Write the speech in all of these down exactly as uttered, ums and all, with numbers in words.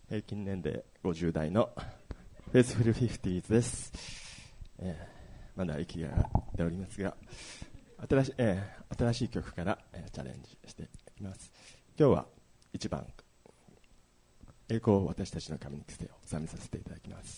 平均年齢ごじゅう代のフェイスフルフィフティーズです、えー、まだ息が上がっておりますが新しい、えー、新しい曲から、えー、チャレンジしていきます。今日はいちばん栄光を私たちの神に着せよを収めさせていただきます。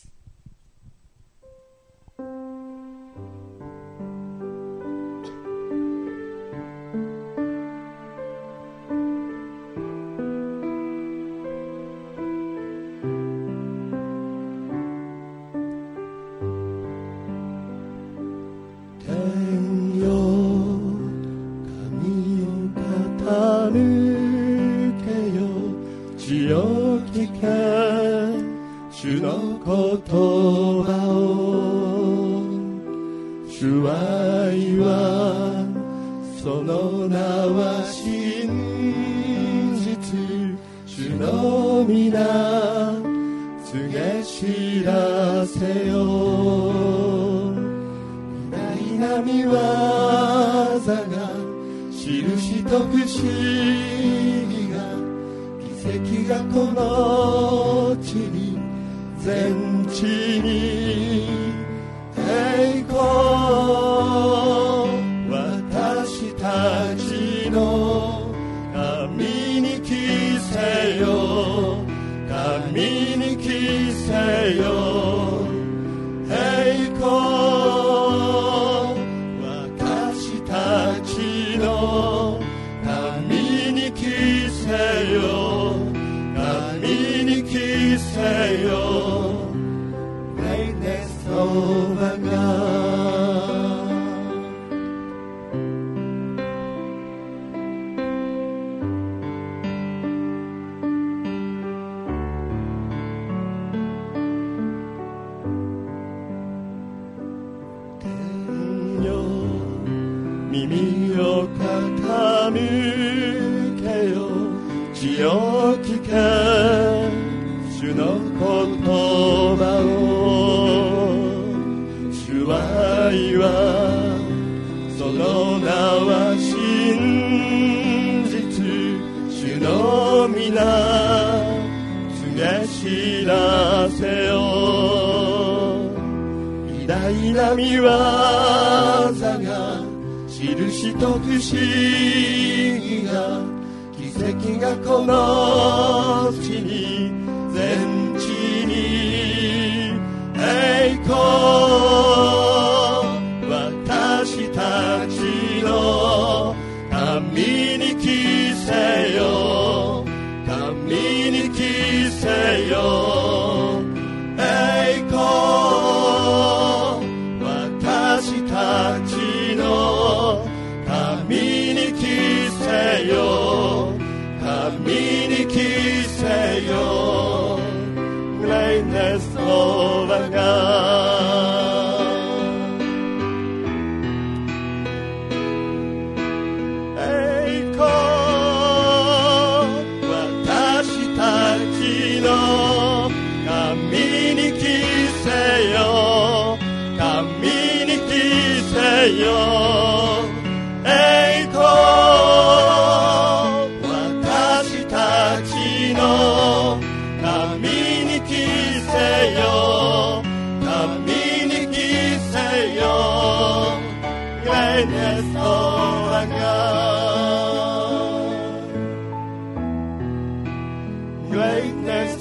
耳を傾けよ、地を聞け、主の言葉を。主は言わ、その名は真実。主の皆告げ知らせよ。偉大な御業が、印と不思議が、奇跡がこの地に、全地に栄光。私たちの神に着せよ、神に着せよ、栄光。私たちの神に着せよ、神に着せよ、Greatness of our God。栄光。私たちの神に着せよ、神に着せよ、栄光。私たちの神に着せよ、神に着せよ、Greatness of our God。Greatness